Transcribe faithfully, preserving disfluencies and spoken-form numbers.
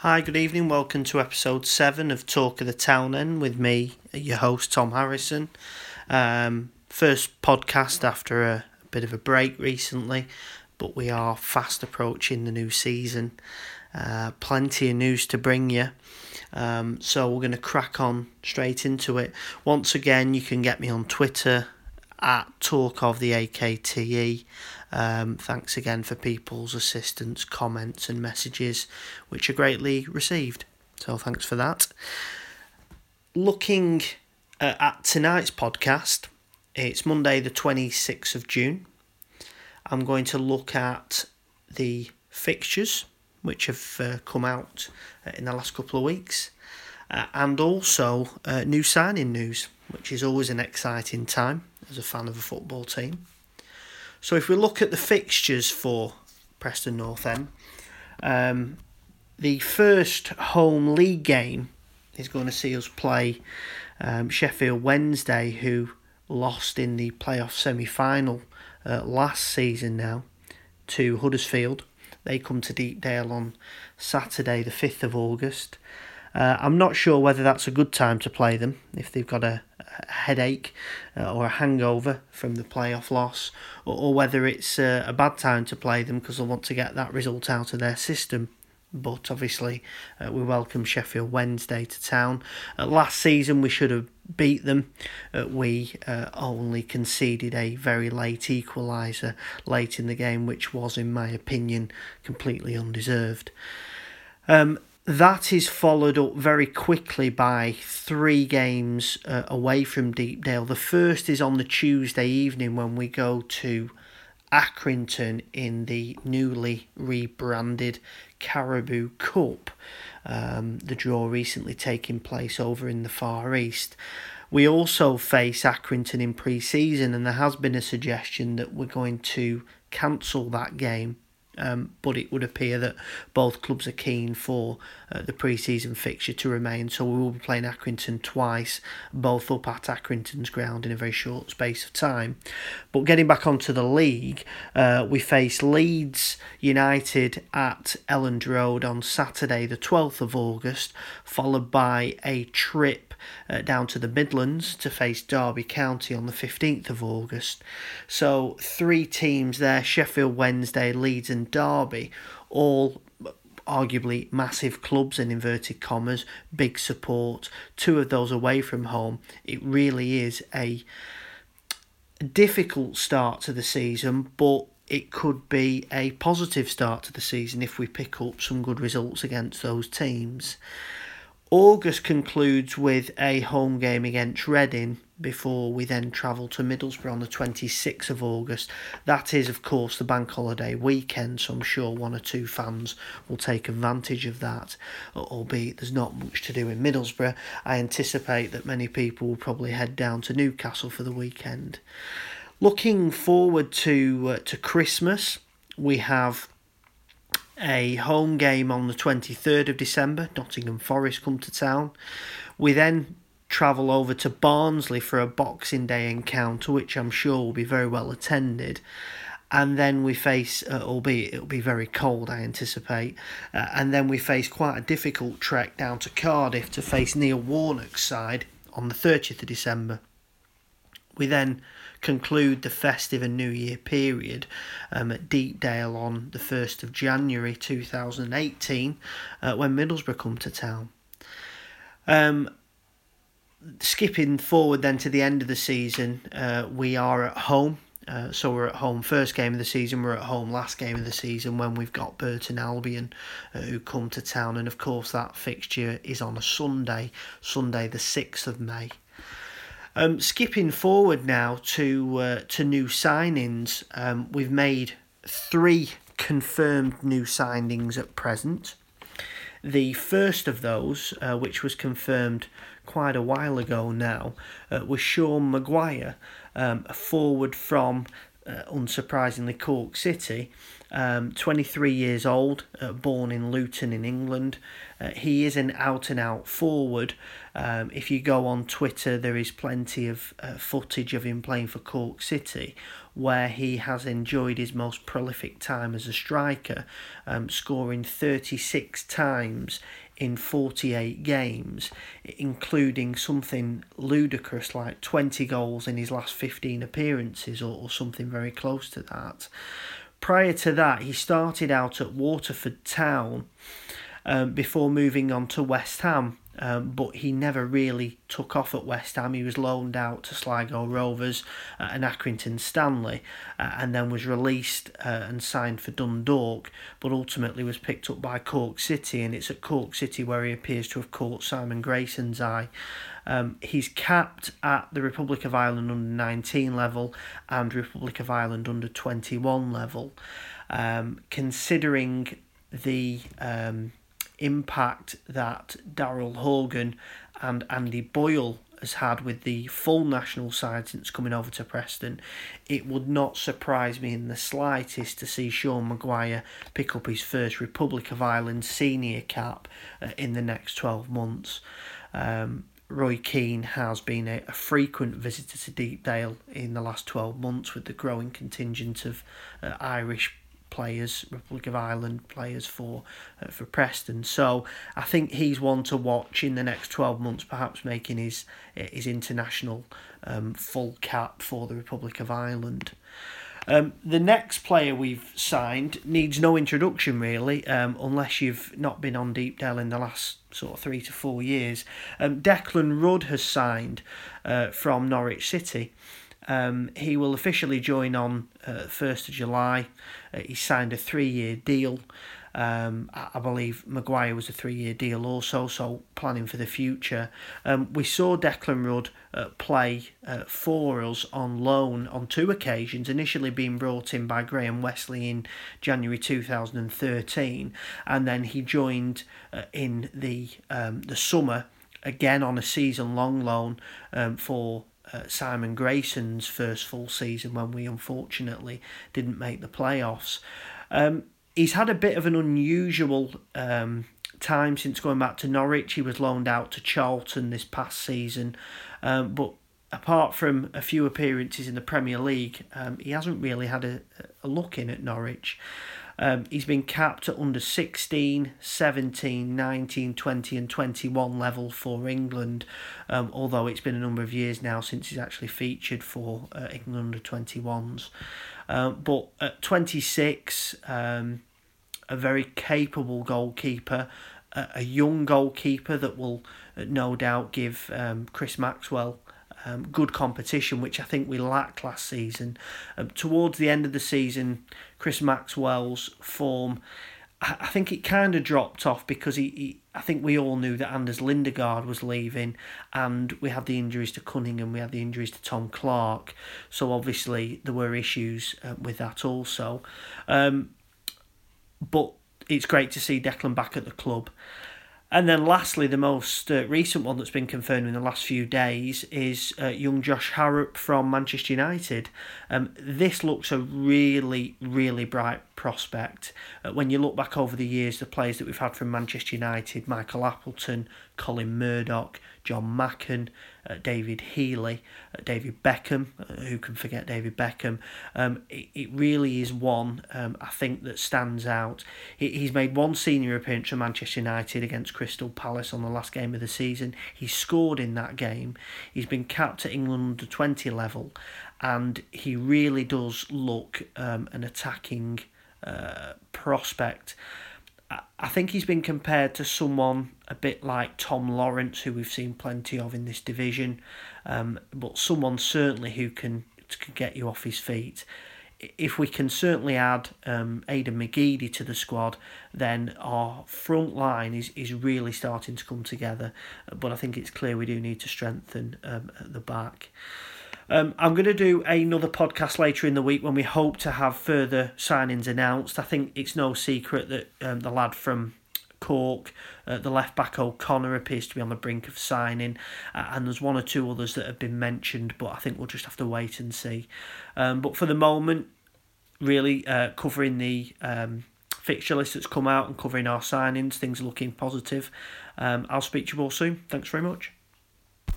Hi, good evening. Welcome to episode seven of Talk of the Town End with me, your host, Tom Harrison. Um, first podcast after a, a bit of a break recently, but we are fast approaching the new season. Uh, plenty of news to bring you. Um, so we're going to crack on straight into it. Once again, you can get me on Twitter at Talk of the A K T E. Um, thanks again for people's assistance, comments and messages, which are greatly received. So thanks for that. Looking uh, at tonight's podcast, it's Monday the twenty-sixth of June. I'm going to look at the fixtures which have uh, come out uh, in the last couple of weeks, uh, and also uh, new signing news, which is always an exciting time as a fan of a football team. So if we look at the fixtures for Preston North End, um, the first home league game is going to see us play um, Sheffield Wednesday, who lost in the playoff semi-final uh, last season now to Huddersfield. They come to Deepdale on Saturday the fifth of August. Uh, I'm not sure whether that's a good time to play them, if they've got a, a headache uh, or a hangover from the playoff loss, or, or whether it's uh, a bad time to play them because they want to get that result out of their system. But obviously, uh, we welcome Sheffield Wednesday to town. Uh, last season, we should have beat them. Uh, we uh, only conceded a very late equaliser late in the game, which was, in my opinion, completely undeserved. Um, that is followed up very quickly by three games uh, away from Deepdale. The first is on the Tuesday evening when we go to Accrington in the newly rebranded Caribou Cup, um, the draw recently taking place over in the Far East. We also face Accrington in pre-season, and there has been a suggestion that we're going to cancel that game. Um, but it would appear that both clubs are keen for uh, the pre-season fixture to remain, so we will be playing Accrington twice, both up at Accrington's ground in a very short space of time. But getting back onto the league, uh, we face Leeds United at Elland Road on Saturday the twelfth of August, followed by a trip uh, down to the Midlands to face Derby County on the fifteenth of August. So three teams there, Sheffield Wednesday, Leeds and Derby, all arguably massive clubs in inverted commas, big support, two of those away from home. It really is a difficult start to the season, but it could be a positive start to the season if we pick up some good results against those teams. August concludes with a home game against Reading before we then travel to Middlesbrough on the twenty-sixth of August. That is, of course, the bank holiday weekend, so I'm sure one or two fans will take advantage of that, albeit there's not much to do in Middlesbrough. I anticipate that many people will probably head down to Newcastle for the weekend. Looking forward to uh, to Christmas, we have a home game on the twenty-third of December. Nottingham Forest come to town. We then travel over to Barnsley for a Boxing Day encounter, which I'm sure will be very well attended. And then we face, uh, albeit it'll be very cold, I anticipate, uh, and then we face quite a difficult trek down to Cardiff to face Neil Warnock's side on the thirtieth of December. We then conclude the festive and New Year period um, at Deepdale on the first of January two thousand eighteen uh, when Middlesbrough come to town. Um, skipping forward then to the end of the season, uh, we are at home. Uh, so we're at home first game of the season, we're at home last game of the season when we've got Burton Albion uh, who come to town, and of course that fixture is on a Sunday, Sunday the sixth of May. Um, skipping forward now to uh, to new signings, um, we've made three confirmed new signings at present. The first of those, uh, which was confirmed quite a while ago now, uh, was Sean Maguire, um, a forward from uh, unsurprisingly, Cork City. Um, twenty-three years old, uh, born in Luton in England. Uh, he is an out-and-out forward. Um, if you go on Twitter, there is plenty of uh, footage of him playing for Cork City, where he has enjoyed his most prolific time as a striker, um, scoring thirty-six times in forty-eight games, including something ludicrous like twenty goals in his last fifteen appearances, or, or something very close to that. Prior to that, he started out at Waterford Town um, before moving on to West Ham, um, but he never really took off at West Ham. He was loaned out to Sligo Rovers uh, and Accrington Stanley, uh, and then was released uh, and signed for Dundalk, but ultimately was picked up by Cork City, and it's at Cork City where he appears to have caught Simon Grayson's eye. Um, he's capped at the Republic of Ireland under nineteen level and Republic of Ireland under twenty-one level. Um, considering the um, impact that Daryl Hogan and Andy Boyle has had with the full national side since coming over to Preston, it would not surprise me in the slightest to see Sean Maguire pick up his first Republic of Ireland senior cap uh, in the next twelve months. Um, Roy Keane has been a, a frequent visitor to Deepdale in the last twelve months with the growing contingent of uh, Irish players, Republic of Ireland players for uh, for Preston. So I think he's one to watch in the next twelve months, perhaps making his his international um, full cap for the Republic of Ireland. Um, the next player we've signed needs no introduction really, um, unless you've not been on Deepdale in the last sort of three to four years. Um, Declan Rudd has signed uh, from Norwich City. Um, he will officially join on uh, first of July. Uh, he signed a three-year deal. Um, I believe Maguire was a three-year deal also, so planning for the future. Um, we saw Declan Rudd uh, play uh, for us on loan on two occasions, initially being brought in by Graham Wesley in January two thousand thirteen, and then he joined uh, in the um, the summer, again on a season-long loan um, for Uh, Simon Grayson's first full season when we unfortunately didn't make the playoffs. Um, he's had a bit of an unusual um, time since going back to Norwich. He was loaned out to Charlton this past season, um, but apart from a few appearances in the Premier League, um, he hasn't really had a, a look in at Norwich. Um, he's been capped at under sixteen, seventeen, nineteen, twenty and twenty-one level for England, um, although it's been a number of years now since he's actually featured for uh, England under twenty-ones. Um, but at twenty-six, um, a very capable goalkeeper, a, a young goalkeeper that will uh, no doubt give um, Chris Maxwell Um, good competition, which I think we lacked last season. Um, towards the end of the season, Chris Maxwell's form, I, I think it kind of dropped off because he, he, I think we all knew that Anders Lindegaard was leaving, and we had the injuries to Cunningham, we had the injuries to Tom Clark, so obviously there were issues uh, with that also. Um, but it's great to see Declan back at the club. And then lastly, the most uh, recent one that's been confirmed in the last few days is uh, young Josh Harrop from Manchester United. Um, this looks a really, really bright prospect. Uh, when you look back over the years, the players that we've had from Manchester United, Michael Appleton, Colin Murdoch, John Macken, uh, David Healy, uh, David Beckham, uh, who can forget David Beckham, um, it, it really is one, um, I think, that stands out. He, he's made one senior appearance for Manchester United against Crystal Palace on the last game of the season. He scored in that game. He's been capped at England under twenty level, and he really does look um, an attacking uh, prospect. I think he's been compared to someone a bit like Tom Lawrence, who we've seen plenty of in this division, um, but someone certainly who can, can get you off his feet. If we can certainly add um, Aidan McGeady to the squad, then our front line is, is really starting to come together. But I think it's clear we do need to strengthen um, at the back. Um, I'm going to do another podcast later in the week when we hope to have further signings announced. I think it's no secret that um, the lad from Cork. Uh, the left back O'Connor appears to be on the brink of signing, uh, and there's one or two others that have been mentioned, but I think we'll just have to wait and see. Um, but for the moment, really uh, covering the um, fixture list that's come out and covering our signings, things are looking positive. Um, I'll speak to you all soon. Thanks very much.